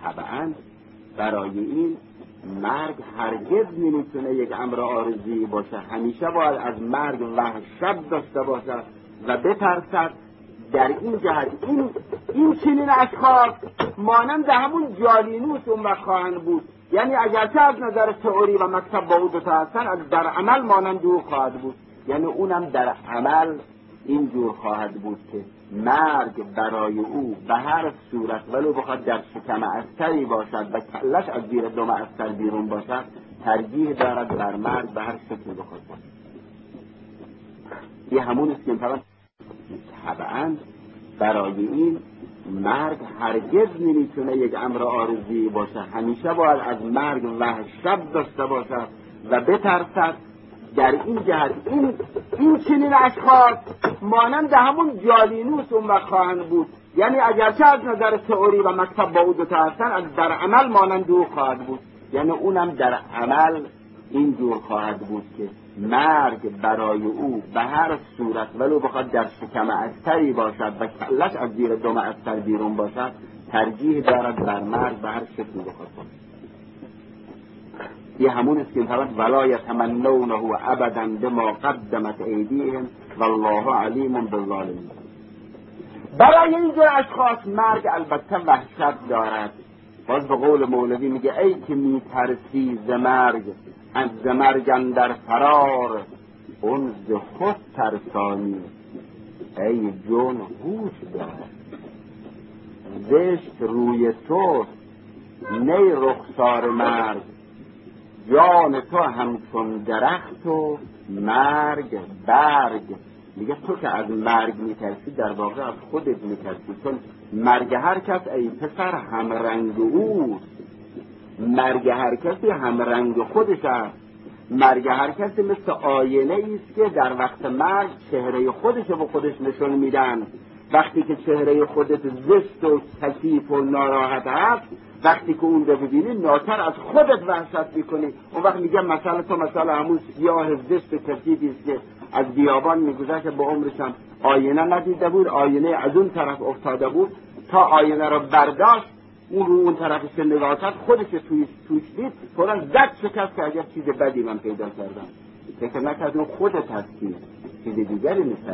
طبعا برای این مرگ هرگز نمیتونه یک امر عارضی باشه، همیشه باید از مرگ وحشت داشته باشد و بترسد. در این جهت این چنین اشخاص مانند همون جالینوس اون وقت خواهند بود، یعنی اگرچه از نظر تئوری و مکتب با او دوتا هستن، در عمل مانند او خواهد بود. یعنی اونم در عمل اینجور خواهد بود که مرگ برای او به هر صورت ولو بخواد در شکم استری باشد و کلش از زیر دم استر بیرون باشد، ترجیح دارد بر مرگ به هر شکلی بخواد باشد. این همون است که طبعا برای این مرگ هرگز نمیتونه یک امر عارضی باشه، همیشه باید از مرگ وحشت داشته باشد و بترسد. در این جهت این چنین اشخاص مانند همون جالینوس اون وقت خواهند بود، یعنی اگرچه از نظر تئوری و مکتب با او دوتا هستن، در عمل مانند او خواهد بود. یعنی اونم در عمل اینجور خواهد بود که مرگ برای او به هر صورت ولو بخواد در شکم استری باشد و کلش از زیر دم استر بیرون باشد، ترجیح دارد بر مرگ به هر شکلی بخواد باشد. یه همون است که طبعا ولا یتمنونه ابدا بما قدمت ایدیهم والله علیم بالظالمین. برای اینجور اشخاص مرگ البته وحشت دارد. باز به قول مولوی میگه ای که میترسی ز مرگ، از مرگ اندر فرار اون ز خود ترسانی. ای جون هوش دار، زشت روی تو نی رخسار مرگ، جان تو همچون درخت و مرگ برگ. میگه تو که از مرگ میترسی در واقع از خودت میترسی، چون مرگ هر کس ای پسر همرنگ اوست. مرگ هر کسی همرنگ خودش است. مرگ هر کسی مثل آینه ایست که در وقت مرگ چهره خودش به خودش نشون میدن. وقتی که چهره خودت زشت و کثیف و ناراحت هست، وقتی که اون رو ببینی ناتر از خودت وحشت میکنی. اون وقت میگم مثلا تو مثلا همون سیاه زشت و کثیفی است که از بیابان میگذشت، به عمرش هم آینه ندیده بود، آینه از اون طرف افتاده بود، تا آینه رو برداشت اون رو اون طرفش که نگاه کرد خودش توش دید، فوراً زد شکست که اگر چیز بدی من پیدا کردم. فکر نکرد اون خودت هستی، چیز دیگری نیست.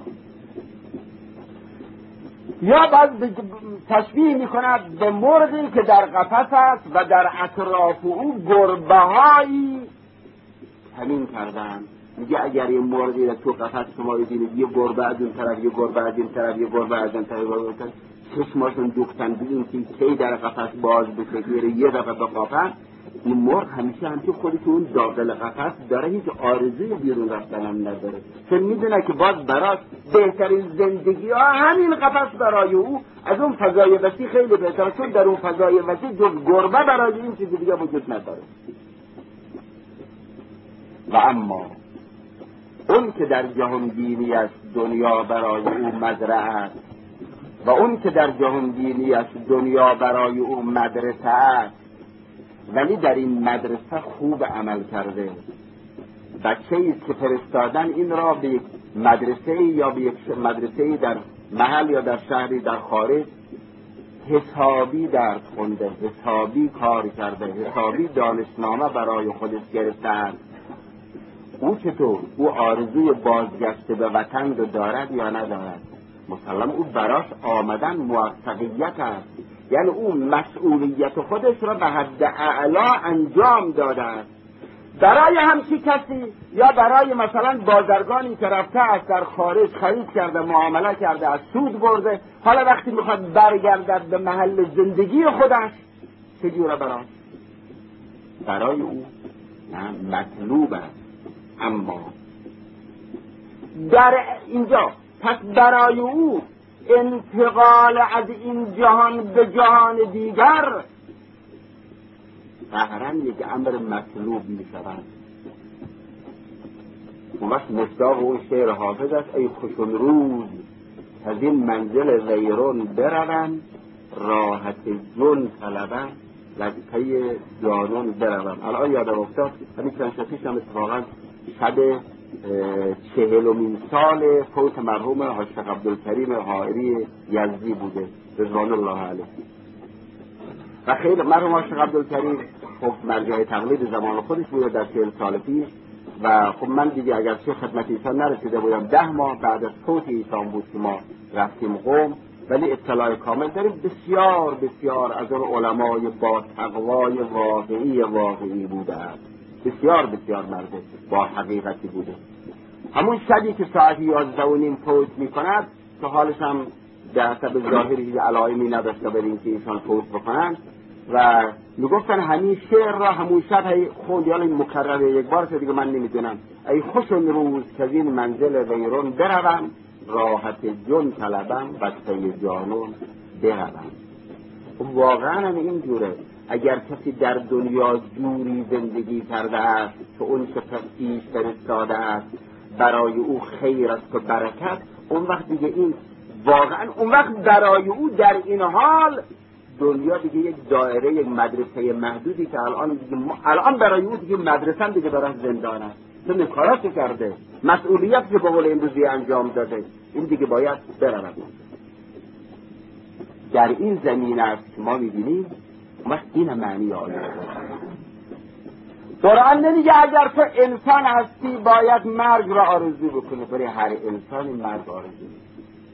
یا بعد تشبیه میکند به مرغی که در قفس است و در اطراف او گربه هایی همین کردن. میگه اگر یه مرغی رو تو قفس شما ببینید، یه گربه از اون طرف، یه گربه از این طرف، یه گربه از اون طرف، چشماشون دوختن ببین که کی در قفس باز بشه، یه دفعه بقاپن. این مرغ همیشه همچون خودش اون داخل قفس داره، هیچ آرزوی بیرون رفتن هم نداره، چون میدونه که باز براش بهترین زندگی ها همین قفس برای او از اون فضای وسیع خیلی بهتره، چون در اون فضای وسیع جز گربه برای این چیز دیگه وجود نداره. و اما اون که در جهانگیری است دنیا برای او مزرعه است، و اون که در جهانگیری است دنیا برای او مدرسه است، ولی در این مدرسه خوب عمل کرده. بچه‌ای که فرستادن این را به یک مدرسه یا به یک مدرسه در محل یا در شهری در خارج، حسابی درس خونده، حسابی کار کرده، حسابی دانشنامه برای خودش گرفته. او چطور؟ او آرزوی بازگشت به وطن رو دارد یا ندارد؟ مسلم او براش آمدن موفقیت است، یعنی او مسئولیت خودش را به حد اعلا انجام داده است. برای همچی کسی یا برای مثلا بازرگانی که رفته است در خارج خرید کرده، معامله کرده، از سود برده، حالا وقتی میخواد برگردد به محل زندگی خودش چجوره برای او نه مطلوب است. اما در اینجا پس برای او انتقال از این جهان به جهان دیگر قهرن یک امر مطلوب می شود. اون وقت مصداق اون شعر حافظ است: ای خوشون روز از این منزل غیرون برون، راحت جون طلبن لذته جانون برون. الان یادم افتاد همین چند شب پیش هم اتفاقا شب 40مین سال فوت مرحوم حاج عبدالکریم حائری یزدی بوده رضوان الله علیه. و خیلی مرحوم آقای عبدالکریم خب مرجع تقلید زمان خودش بوده در 40 سال پیش و خب من دیگه اگر چه خدمت ایشان نرسیده بودم 10 ماه بعد از فوت ایشان بود که ما رفتیم قم، ولی اطلاع کامل داریم بسیار بسیار از اون علمای با تقوای واقعی بوده است، بسیار بسیار مرد با حقیقتی بوده. همون شبی که ساعت 11:30 فوت میکند که حالش هم در حسب ظاهری هیچ علائمی نداشته برای اینکه ایشان فوت بکنند و میگفتن همین شعر را همون شب خوند، یا این مکرره یک بار که دیگه من نمیدونم: ای خوش روز که از این منزل ویرون بروم، راحت جون طلبم بسته جانون بروم. واقعا هم این جوره. اگر کسی در دنیا جوری زندگی کرده است که اون که پیش فرستاده است برای او خیر است و برکت، اون وقت دیگه این واقعا اون وقت برای او در این حال دنیا دیگه یک دایره، یک مدرسه محدودی که الان برای او دیگه مدرسه هم دیگه برای زندان است، چون کاراشو کرده، مسئولیت که به قول امروزی انجام داده، این دیگه باید برود. در این زمین است که ما می‌بینیم وقت این معنی آیه قرآن نمیگه اگر تو انسان هستی باید مرگ را آرزو بکنی، برای هر انسانی مرگ آرزو میکنه.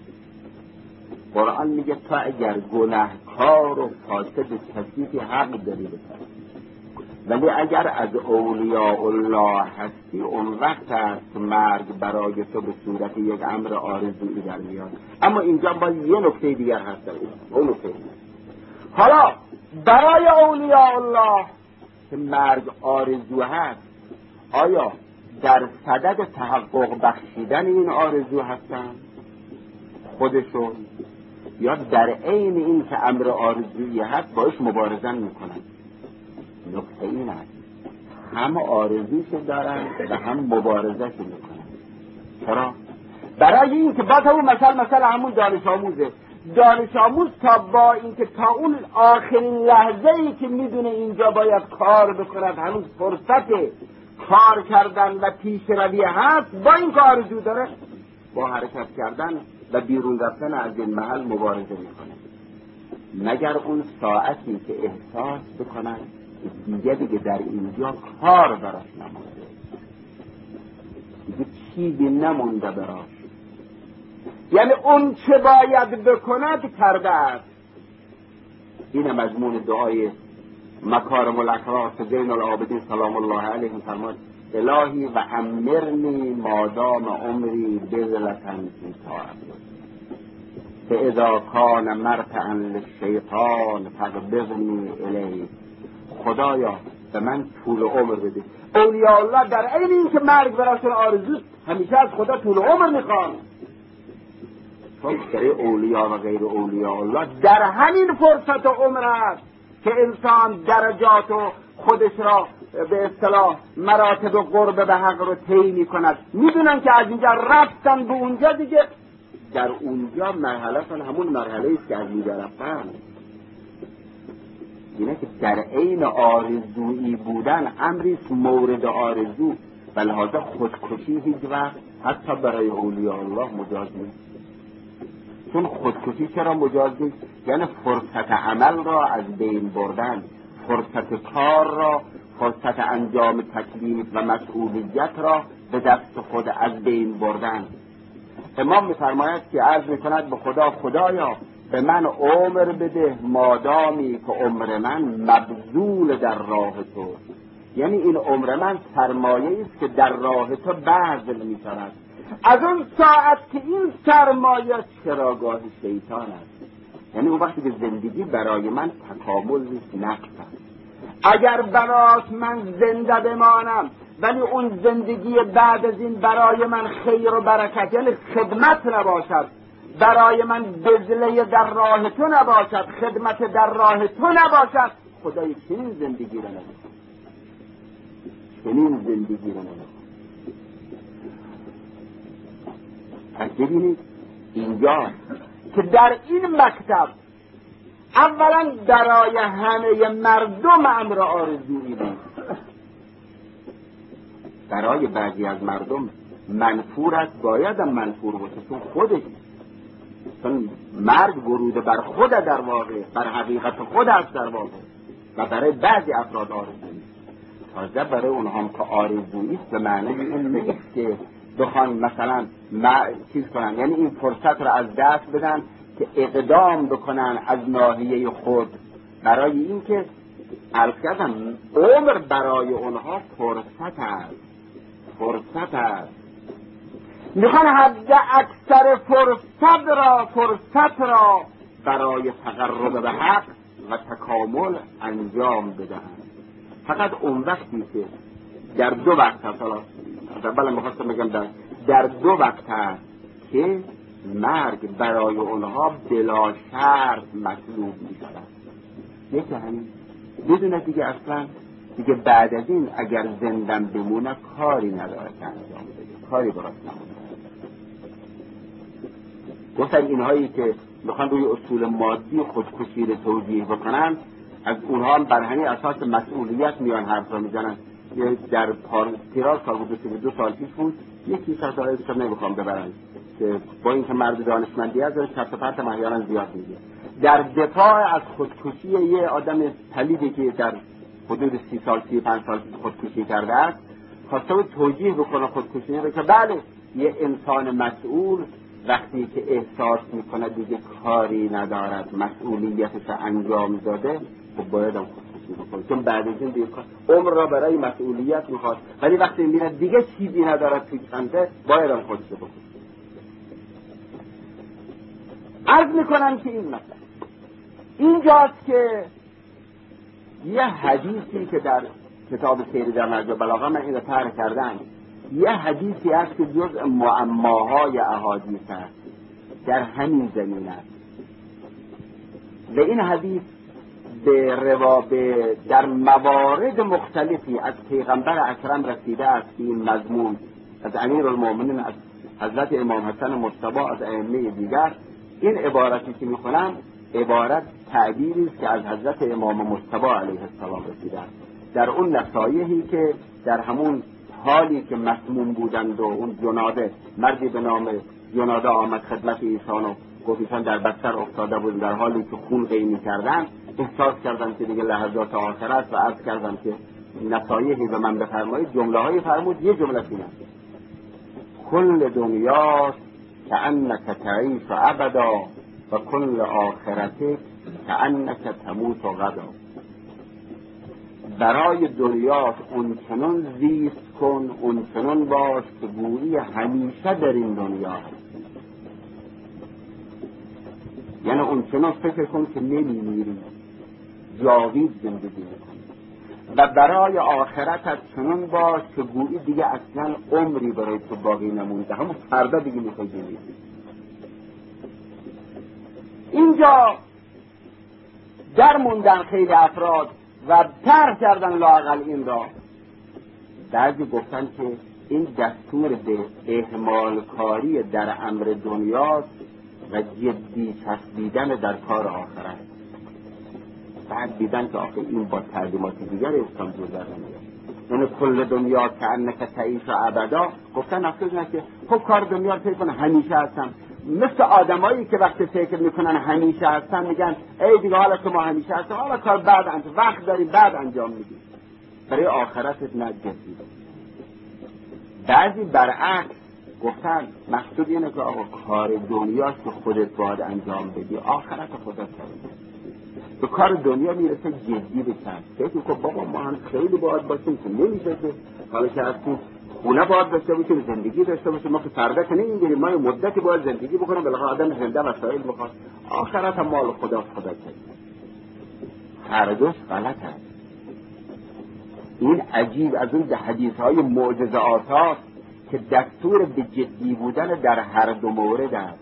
قرآن میگه تو اگر گناهکار و فاسد کثیفی حق داری بکنی، ولی اگر از اولیاء الله هستی اون وقت است مرگ برای تو به صورت یک امر آرزویی در میاد. اما اینجا باید یه نکته دیگر هست. اون نکته حالا برای اولیاء الله که مرگ آرزو هست، آیا در صدد تحقق بخشیدن این آرزو هستن خودشون، یا در عین این که امر آرزویی هست باش مبارزه میکنن؟ نکته این است هم آرزوش دارن و هم مبارزه میکنن. چرا؟ برای این که با اون مثلا همون دانش آموز تا با اینکه تا اون آخرین لحظه‌ای که میدونه اینجا باید کار بکند هنوز فرصت کار کردن و پیشروی هست، با این که آرزو داره با حرکت کردن و بیرون رفتن از این محل مبارزه میکنه، مگر اون ساعتی که احساس بکنن دیگه در اینجا کار براش نمونده، دیگه چیزی نمونده براش، یعنی اون چه باید بکند کرده است. این مضمون دعای مکارم الاخلاق زین العابدین سلام الله علیه فرمود: الهی و امرنی مادام عمری بذلتن فی طاعتک فاذا کان مرتعا للشیطان فاقبضنی الیه. خدایا به من طول عمر بده. اولیاء الله در عین این که مرگ براشون آرزوست همیشه از خدا طول عمر میخوان، چون برای اولیاء و غیر اولیاء الله در همین فرصت و عمر است که انسان درجات و خودش را به اصطلاح مراتب و قرب به حق رو طی می‌کند. میدونن که از اینجا رفتن به اونجا، دیگه در اونجا مرحله همون مرحله است که از اینجا رفتن. اینه که در عین آرزویی بودن امریست مورد آرزو، و لحاظا خودکشی هیچ وقت حتی برای اولیاء الله مجاز نیست. چون خودکشی چرا مجاز نیست؟ یعنی فرصت عمل را از بین بردن، فرصت کار را، فرصت انجام تکلیف و مسئولیت را به دست خود از بین بردن. امام می‌فرماید که عرض می‌کند به خدا: خدایا به من عمر بده مادامی که عمر من مبذول در راه تو، یعنی این عمر من سرمایه است که در راه تو بذل می‌شود. از اون ساعت که این سرمایه چراگاه شیطان است، یعنی اون وقتی که زندگی برای من تکامل نیست، نقص است. اگر براش من زنده بمانم ولی اون زندگی بعد از این برای من خیر و برکت یعنی خدمت نباشد، برای من بذله در راه تو نباشد، خدمت در راه تو نباشد، خدای چنین زندگی رو نمی‌خواد، چنین زندگی رو نمی‌خواد. پس ببینید اینجا که در این مکتب اولا برای همه مردم امر آرزویی بود، برای بعضی از مردم منفور است، باید هم منفور باشه، چون چون مرگ ورود بر خود در واقع، بر حقیقت خود است در واقع، و برای بعضی افراد آرزویی. تازه برای اونها هم که آرزویی است به معنی این نیست که بخوان مثلا چیز کنن، یعنی این فرصت رو از دست بدن که اقدام بکنن از ناحیه خود برای این که الکدم عمر برای اونها فرصت است. میخوان حد اکثر فرصت را برای تقرب به حق و تکامل انجام بدهند. فقط اون وقتی که در دو وقت هست، اولا میخواستم بگم در دو وقت هست که مرگ برای اونها بلا شرط مطلوب میشود. یکی همین بدون دیگه اصلا دیگه بعد از این اگر زندن بمونه کاری نداره که انجام بده، کاری براش نمونه. گفتن اینهایی که میخوان روی اصول مادی خودکشی رو توجیه بکنن، از اونها هم بر همین اساس مسئولیت میان حرف رو میزنن. در تیراژ سال 2 سال پیش بود، یکی سرسایه رو نمیخوام ببرن که با اینکه مرد دانشمندی از چرت و پرت احیانا زیاد میگه، در دفاع از خودکشی یه آدم پلیدی که در حدود 30 سال 35 سال خودکشی کرده است، خواسته بود توجیه بکنه خودکشی رو که بله یه انسان مسئول وقتی که احساس میکنه دیگه کاری ندارد، مسئولیتش انجام داده، خب باید هم خودکشی بکنه، چون بعد از این دیگه عمر را برای مسئولیت میخواد، ولی وقتی میبینه دیگه چیزی ندارد توی چنده باید هم خودکشی بکنه. عرض میکنم که این مثلا اینجاست که یه حدیثی که در کتاب سیر در نهج البلاغه من اینو طرح کردم، یه حدیثی هست که جزء معماهای احادیث است در همین زمینه است و این حدیث در موارد مختلفی از پیغمبر اکرم رسیده است. این مضمون از امیرالمومنین، از حضرت امام حسن مجتبی، از ائمه دیگر. این عبارتی که میخونم عبارت تعبیری است که از حضرت امام مجتبی علیه السلام رسیده است. در اون نصایحی که در همون حالی که مسموم بودند و اون جناده، مردی به نام جناده آمد خدمت ایشان و گفت ایشان در بستر افتاده بود، در حالی که خون قینی کردن، احساس کردن که دیگه لحظات آخر است و عرض کردن که نصایحی به من بفرمایید. جمله های فرمود، یه جمله اینه: کل دنیا کأنک تعیش ابدا و کل آخرته کأنک تموت غدا. برای دنیا اونچنان زیست کن، اونچنان باش که گویی همیشه در این دنیا هست. یعنی اونچنان فکر کن که نمیمیری، جاوید زندگی میکنی. و برای آخرت چنان باش که گویی دیگه اصلا عمری برای تو باقی نمونده، همون فردا دیگه میخوای بمیری. اینجا در موندن خیلی افراد و طرح کردن لااقل این را. بعضی گفتن که این دستور به اهمال کاری در امر دنیاست و جدی چسبیدن در کار آخرت. بعد دیدن که آخه این با تعلیمات دیگر اسلام جور در نمیاد. یعنی کل دنیا کأنک تعیش ابدا، گفتن اصلا که خب کار دنیا رو فکر کنه همیشه هستم، مثل آدمایی که وقتی فکر میکنن همیشه هستن میگن ای دیگه حالا که ما همیشه هستم، حالا کار بعد انجام، وقت داریم بعد انجام میدیم. برای آخرتت نجدید. بعضی برعکس گفتن مقصود اینه که آقا کار دنیاست که خودت باید انجام بدی، آخرت خودت باید. به کار دنیا میرسه جدی بشن، فکر که بابا ما هم خیلی باید باشیم که نمیشه که حالا که هستیم خونه باید داشته باشیم، زندگی داشته باشیم، ما که فردا که نمیگیریم، ما یه مدتی باید زندگی بکنیم، بالاخره آدم زنده وسایل بخواد، آخرت هم مال خدا کرد. هر دوش غلط هست. این عجیب از اون حدیث‌های معجزه‌آسا هاست که دستور به جدی بودن در هر دو مورد است.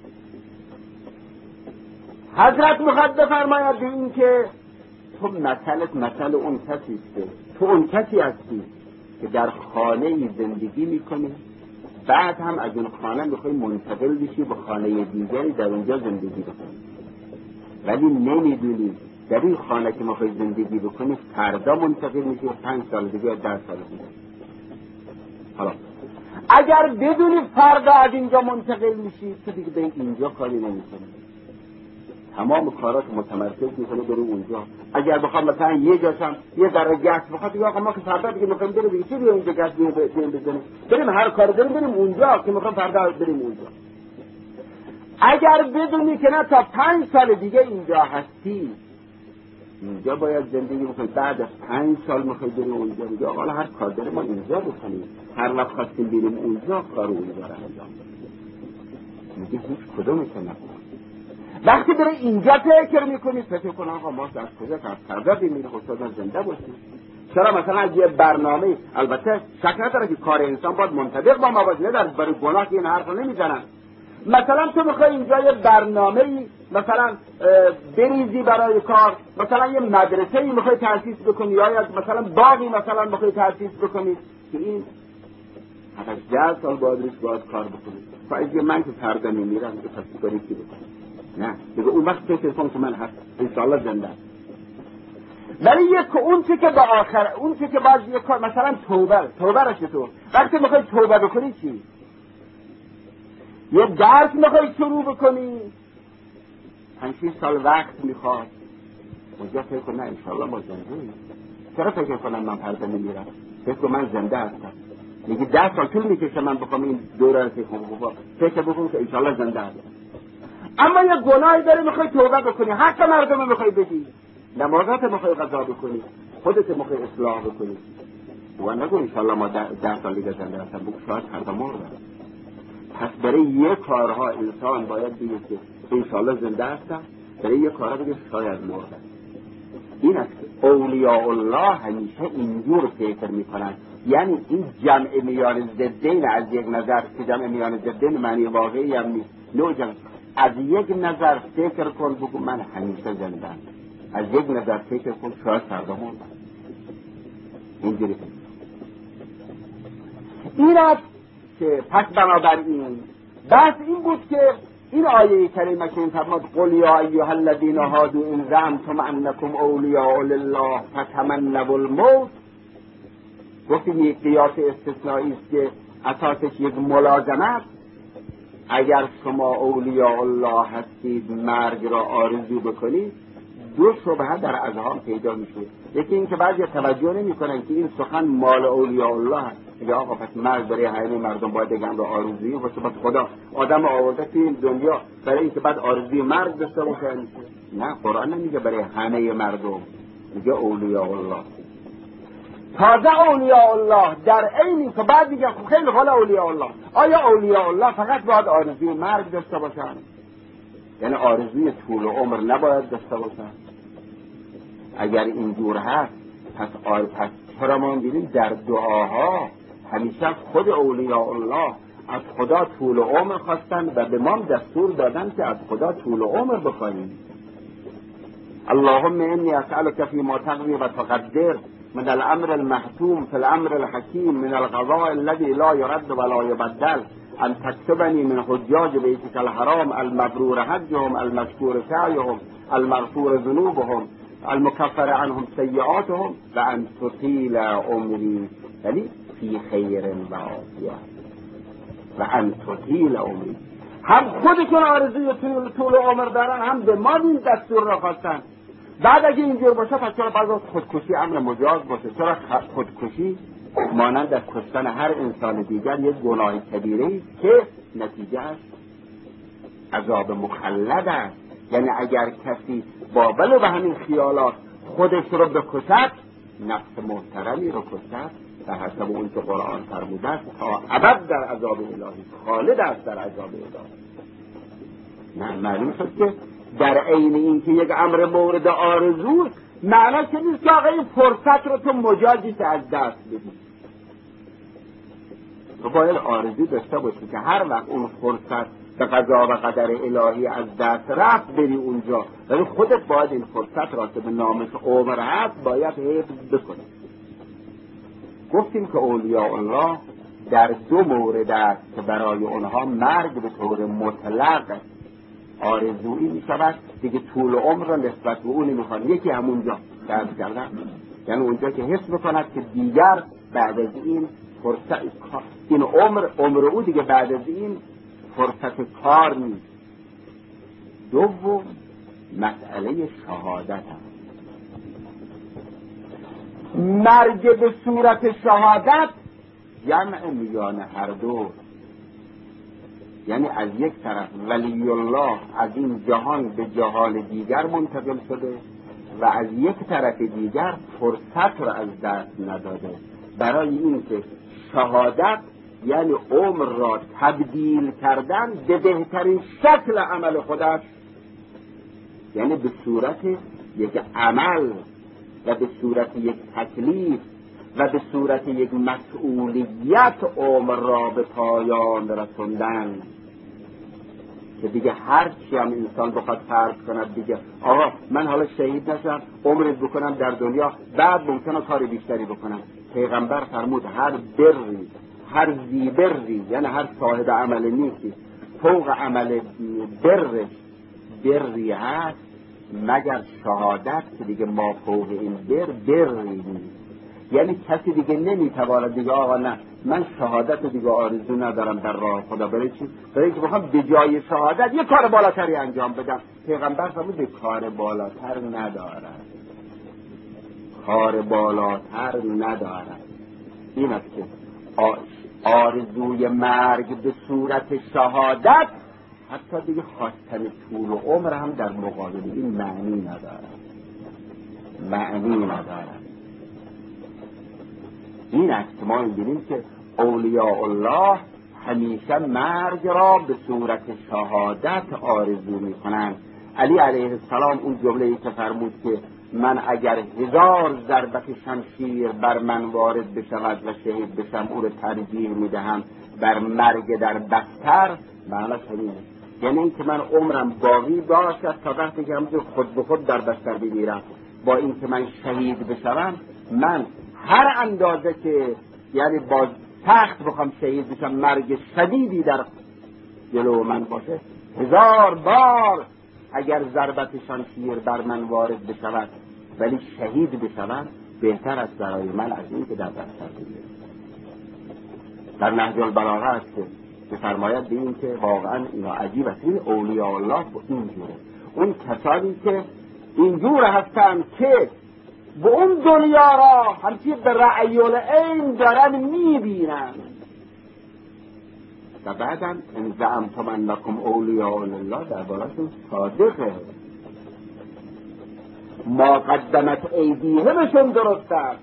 حضرت میخواد بفرماید این که تو مثل اون کسی است، تو اون کسی هستی که در خانه زندگی میکنی، بعد هم از اون خانه میخوای منتقل بشی به خانه دیگری در اونجا زندگی بکنی، ولی نمیدونی در این خانه که میخوای زندگی بکنی فردا منتقل میشی 5 سال دیگه 10 سال دیگه. حالا اگر بدونی فردا از اینجا منتقل میشی تو دیگه به اینجا کاری نمیکنی، تمام کارات متمرکز میکنه بری اونجا. اگر بخوام مثلا یه جاشم یه ذره گس بخواد دیگه آقا ما که فردا دیگه میخوایم بریم دیگه چی اینجا گس بزنیم، بریم هر کار داریم بریم اونجا که میخوام فردا بریم اونجا. اگر بدونی که نه تا 5 سال دیگه اینجا هستی، اینجا باید زندگی بکنی، بعد از 5 سال میخوای بریم اونجا دیگه حالا هر کار داریم ما اینجا بکنیم، هر وقت خواستیم بریم اونجا کار اونجا رو انجام میگه هیچ کدومش نکنی. وقتی بره اینجا فکر میکنی فکر کن آقا ما از کجا تا فردا بمیریم خدا زنده باشیم. چرا مثلا از یه برنامه، البته شک نداره که کار انسان باید منطبق با موازنه در برای گناه که این حرف رو نمیزنن. مثلا تو میخوای اینجا یه برنامه‌ای مثلا بریزی برای کار، مثلا یه مدرسه‌ای میخوای تأسیس بکنی یا مثلا باغی مثلا میخوای تأسیس بکنی که این 18 سال باید کار بکنی. فایده من که فردا میمیرم که پس کاری چی بکنم؟ نه دیگه اون وقت فکر کن که من هست انشاءالله زنده. ولی یک اون چه که به آخر اون چه که باز یک کار مثلا توبه را چطور وقتی میخوای توبه بکنی چی؟ یه درس میخوای شروع بکنی 5-6 سال وقت میخواد، اونجا فکر کن نه انشاءالله ما زنده. چرا فکر کنم من فردا نمیرم؟ فکر کن من زنده هستم. میگه 10 سال طول میکشه من بخوام این دوره رو فکر بکنم که انشاءالله زنده هستم. اما یه گناهی داره میخوای توبه بکنی، حق مردم میخوای بدی، نمازات میخوای قضا بکنی، خودت میخوای اصلاح بکنی، و نگو انشاءالله ما 10 سال دیگه زنده هستم، بگو شاید فردا مردم. پس برای یه کارها انسان باید بگه که انشاءالله زنده هستم، برای یه کارها بگه شاید مردم. این است که اولیاء الله همیشه اینجور فکر میکنن. یعنی این جمع میان ضدین از یک نظر که جمع میان ضدین معنی واقعی هم نیست، نوع جمع از یک نظر فکر کن بگو من همیشه زندم، از یک نظر فکر کن شاید فردا مردم. اینجوری این است که پس بنابراین بس این بود که این آیه کریمه که این فرماد قل یا ایها الذین هادوا ان زعمتم انکم اولیاء لله فتمنوا الموت، گفتیم یک قیاس استثنایی است که اساسش یک ملازمت. اگر شما اولیاء الله هستید مرگ را آرزو بکنید، دو شبهه در اذهان پیدا میشه. یکی این که بعضی توجه نمیکنن که این سخن مال اولیاء الله هست. میگه آقا پس مرگ برای همه مردم باید بگم را آرزویی باشه، پس خدا آدم آورده توی این دنیا برای اینکه بعد آرزوی مرگ داشته باشه. نه، قرآن نمیگه برای همه مردم، میگه اولیاء الله. تازه اولیاء الله در عینی که بعد میگه خیلی حال اولیاء الله، آیا اولیاء الله فقط باید آرزوی مرگ داشته باشن؟ یعنی آرزوی طول عمر نباید داشته باشن؟ اگر اینجور هست پس چرا ما می‌بینیم در دعاها همیشه خود اولیاء الله از خدا طول عمر خواستن و به ما دستور دادن که از خدا طول عمر بخواهیم. اللهم انی اسألک فیما تقضی و تقدر من الامر المحتوم فی الامر الحکیم من القضاء الذي لا يرد ولا يبدل ان تكتبني من حجاج بیتک الحرام المبرور حجهم المشکور سعیهم المغفور ذنوبهم المكفر عنهم سیئاتهم و ان تطیل عمری، یعنی فی خیر و عافیه، و ان تطیل عمری. هم خودشون آرزوی طول عمر دارن، هم به ما این دستور را خواستن. بعد اگه اینجور باشه پس چرا بعض خودکشی امر مجاز باشه؟ چرا خودکشی مانند از کشتن هر انسان دیگر یک گناه کبیره است که نتیجه عذاب مخلد است. یعنی اگر کسی با ولو به همین خیالات خودش رو بکشد، نفس محترمی رو کشد به حسب اون که قرآن فرموده است تا ابد در عذاب الهی خالد است در عذاب الهی. نه، معلوم شد که در عین این که یک امر مورد آرزو معنی که نیست که آقا این فرصت رو تو مجازی از دست بدی. تو باید آرزو داشته باشی که هر وقت اون فرصت به قضا و قدر الهی از دست رفت بری اونجا، ولی خودت باید این فرصت را که به نامش عمر هست باید حفظ بکنی. گفتیم که اولیاء الله در دو مورد است که برای اونها مرگ به طور مطلق آرزویی می شود دیگه، طول عمر را نسبت به اون میخوان. یکی همونجا درد کردن، یعنی اونجا که حس بکند که دیگر بعد از این فرصت این عمر او دیگه بعد از این فرصت کار نیست. دوم مسئله شهادت هم. مرگ به صورت شهادت جمع میان هر دو، یعنی از یک طرف ولی الله از این جهان به جهان دیگر منتقل شده و از یک طرف دیگر فرصت را از دست نداده، برای این که شهادت یعنی عمر را تبدیل کردن به بهترین شکل عمل خودش، یعنی به صورت یک عمل و به صورت یک تکلیف و به صورت یک مسئولیت عمر را به پایان رسوندن، که دیگه هر چی هم انسان بخواد فرض کند دیگه آقا من حالا شهید نشم عمرت بکنم در دنیا بعد ممکنه کار بیشتری بکنم. پیغمبر فرمود هر بری، هر زیبری، یعنی هر صاحب عمل نیکی فوق عمل بری هست مگر شهادت، که دیگه ما فوق این بری نیست. یعنی کسی دیگه نمیتواند دیگه آقا نه من شهادت دیگه آرزو ندارم در راه خدا. برای چی؟ برای اینکه بخوام به جای شهادت یه کار بالاتری انجام بدم. پیغمبر فرمود کار بالاتر ندارد، کار بالاتر ندارد. این است که آرزوی مرگ به صورت شهادت حتی دیگه خواستن طول و عمر هم در مقابل این معنی ندارد. این است که ما می‌بینیم که اولیاء الله همیشه مرگ را به صورت شهادت آرزو می‌کنند. علی علیه السلام اون جمله‌ای که فرمود که من اگر 1000 ضربت شمشیر بر من وارد بشود و شهید بشم او را ترجیح می‌دهم بر مرگ در بستر، معنیش همینه. یعنی این که من عمرم باقی باشد تا وقتی که همونجور خود به خود در بستر بمیرم، با این که من شهید بشم، من هر اندازه که یعنی با سخت بخوام شهید بشم، مرگ شدیدی در جلو من باشه، 1000 بار اگر ضربت شمشیر بر من وارد بشود ولی شهید بشم، بهتر است برای من از این که در بستر بمیرم. در نهج البلاغه است که فرماید به این که واقعا اینا عجیب است. این اولیاء الله با اینجوره، اون کسانی که اینجور هستن که به اون دنیا را همچین به رأی العین دارن میبینن و بعدا ان زعمتم انکم اولیاء الله در بارشون صادقه. ما قدمت ایدیهمشون درست است.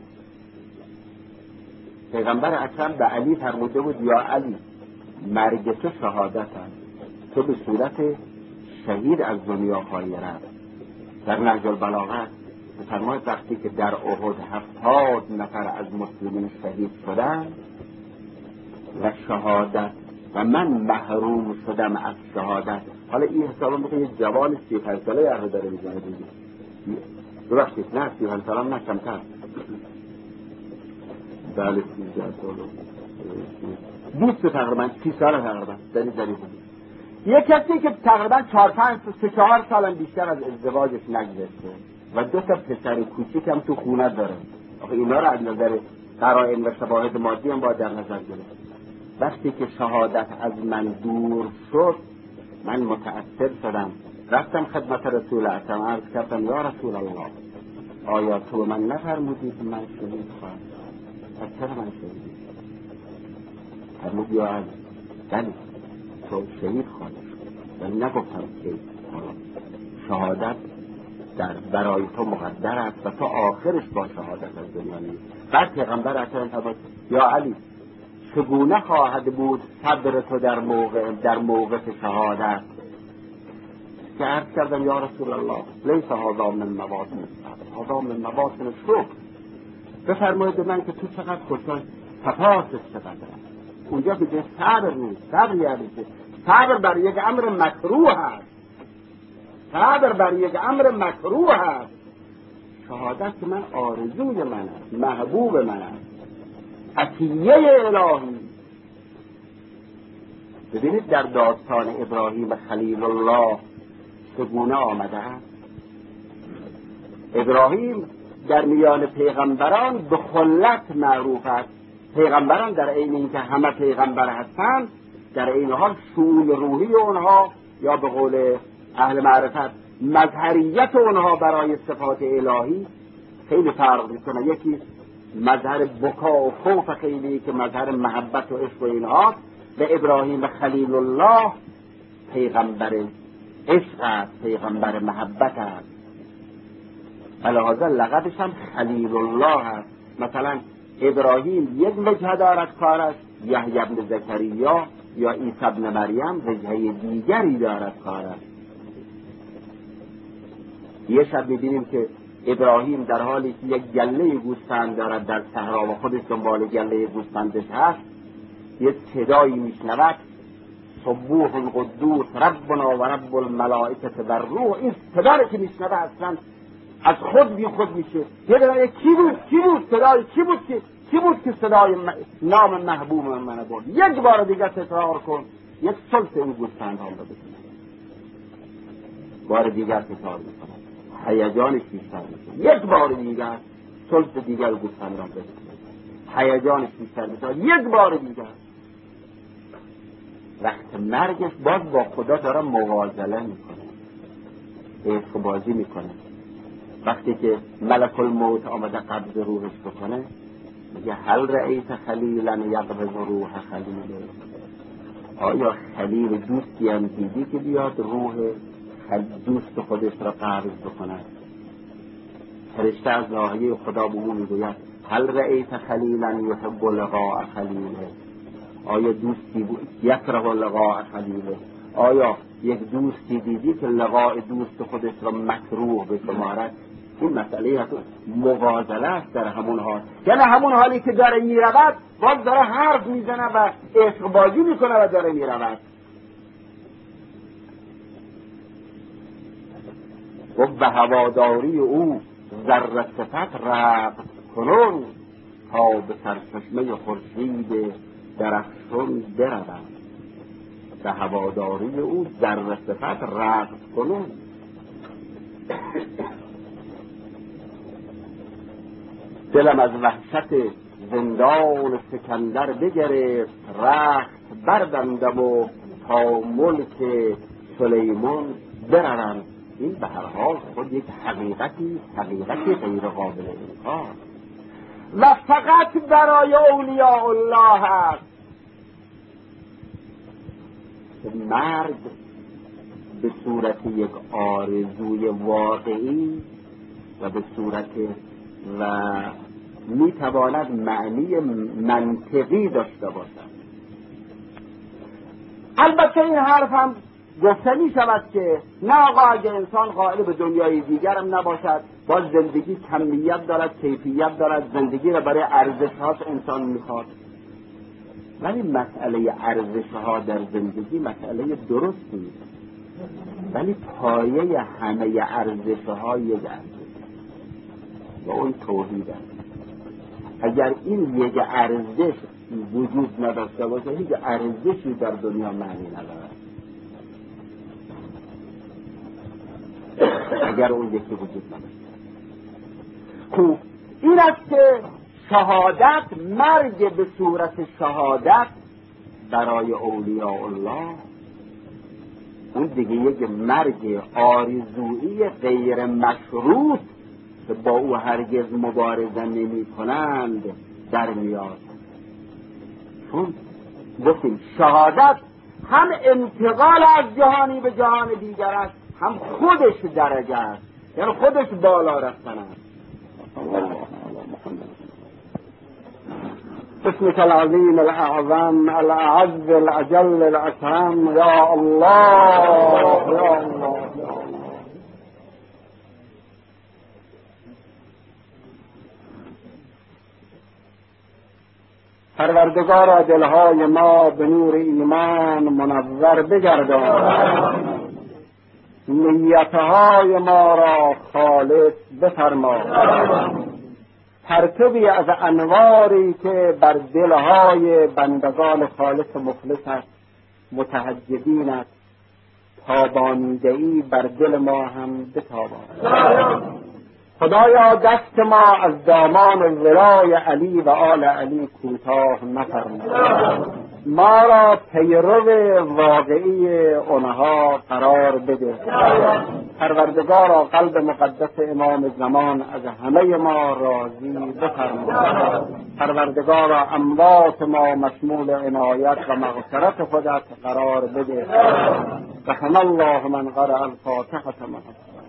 پیغمبر اکرم به علی فرموده بود یا علی مرگ تو شهادت است، تو به صورت شهید از دنیا خواهی رفت. در نهج البلاغه فرماید وقتی که در احد 70 نفر از مسلمین شهید شدن و شهادت و من محروم شدم از شهادت. حالا این حسابا میکنه یک جوان 35 ساله یه داره میزنه دیگه، ببخشید نه 35 ساله نه کمتر، بله 13 ساله 20 تقریبا 30 ساله تقریبا داری بود. یه کسی که تقریبا 4 سال بیشتر از ازدواجش نگذشته و 2 پسر کوچیک هم تو خونه داره. آخه اینا رو از نظر قرائن و شواهد مادی هم باید در نظر گرفت. وقتی که شهادت از من دور شد من متأثر شدم، رفتم خدمت رسول اکرم عرض کردم یا رسول الله آیا تو من نفرمودی که من شهید خواهم؟ پس چرا من شهید؟ فرمود یا علی بله تو شهید خواهی شد، ولی نگفتم که شهادت در برای تو مقدر است و تو آخرش با شهادت از دنیا نیست. بعد پیغمبر اکرم فرمود یا علی چگونه خواهد بود صبر تو در موقع شهادت؟ که عرض کردم یا رسول الله لیس هذا من مواسم الصبر، هذا من مواسم الشکر. بفرمایید من که تو چقدر خوشحال تفاسش چقدر اونجا که صبر نیست. صبر یعنی که صبر بر یک امر مکروه است، صبر بر یک امر مکروه است. شهادت من آرزوی من است، محبوب من است، عطیه الهی. ببینید در داستان ابراهیم خلیل الله چگونه آمده است. ابراهیم در میان پیغمبران به خلت معروف است. پیغمبران در عین اینکه همه پیغمبر هستند، در این حال شؤون روحی اونها یا به قول اهل معرفت مظهریت اونها برای صفات الهی خیلی فرق میکنه. یکی مظهر بکا و خوف خیلی که مظهر محبت و عشق و اینها، و ابراهیم خلیل الله پیغمبر عشق است، پیغمبر محبت است، علاوه لقبش هم خلیل الله است. مثلا ابراهیم یک وجه دارد کارش، یحیی ابن زکریا یا عیسی ابن مریم وجه دیگری دارد کارش. یه شب می‌بینیم که ابراهیم در حالی که یک گله گوسفند دارد در صحرا و خودش دنبال گله گوسفندش هست، یه صدایی میشنود سبوح القدوس ربنا و رب الملائکه و الروح. این صدایی که میشنود اصلا از خود بی خود میشه. یه دفعه کی بود صدای کی بود که صدای نام محبوب من برد. یک بار دیگه تکرار کن، یک سلط این گوسفند ها رو بکنه. بار دیگر تکرار میکنه، هیجانش بیشتر میشه. یک بار دیگر سلط دیگر گوسفند ها بکنه، هیجانش بیشتر میشه. یک بار دیگر وقت مرگش باز با خدا داره موازله میکنه، عشق بازی میکنه. وقتی که ملک الموت آمده قبض روحش بکنه، میگه هل رأیت خلیلا یقبض روح خلیله؟ آیا خلیل دوستی هم دیدی که بیاد روح دوست خودش را قبض بکنه؟ فرشته از ناحیه خدا به او میگوید هل رأیت خلیلا یحب لقاء خلیله؟ آیا دوستی یکره لقاء خلیله؟ آیا یک دوستی دیدی که لقاء دوست خودش را مکروه بشمارد؟ این مسئله مغازله است در همون حال، یعنی همون حالی که داره میرود باز داره حرف میزنه و عشق بازی میکنه و داره میرود. و به هواداری او ذره صفت رقص کنون، تا به سرچشمه خورشید درخشان بروند. به هواداری او ذره صفت رقص کنون. دلم از وحشت زندان سکندر بگرفت، رخت بردندم و تا ملک سلیمان بروم. این به هر حال خود یک حقیقتی غیر قابل انکار و فقط برای اولیاء الله است. مرگ به صورت یک آرزوی واقعی و به صورت و میتواند معنی منطقی داشته باشد. البته این حرف هم گفته می شود که نه آقا اگه انسان قائل به دنیای دیگر هم نباشد، باز زندگی کمیت دارد کیفیت دارد، زندگی را برای ارزش ها انسان میخواد. ولی مسئله ارزش ها در زندگی مسئله درستی، ولی پایه همه ارزش ها یک ارزش و اون توحید است. اگر این یک ارزش وجود نداشته باشه، هیچ ارزشی در دنیا معنی ندارد. اگر اون یکی وجود نداشته. خوب این است که شهادت، مرگ به صورت شهادت برای اولیاء الله، اون دیگه یک مرگ آرزویی غیر مشروط که با او هرگز مبارزه نمی کنند در میاد. چون گفتیم شهادت هم انتقال از جهانی به جهان دیگر است، هم خودش درجه است، یعنی خودش بالا رفتن است. اسمك العظيم الأعظم الأعز الأجل الأكرم يا الله يا الله. پروردگارا دلهای ما به نور ایمان منور بگردان، نیتهای ما را خالص بفرما، پرتوی از انواری که بر دلهای بندگان خالص مخلص متحجبین است تابانیده‌ای بر دل ما هم بتابان، خدایا دست ما از دامان ولای علی و آل علی کوتاه نفرما، ما را پیرو واقعی اونها قرار بده. پروردگارا قلب مقدس امام زمان از همه ما راضی بفرما. پروردگارا اموات ما مشمول عنایت و مغفرت خودت قرار بده. رحم الله من قرأ الفاتحة.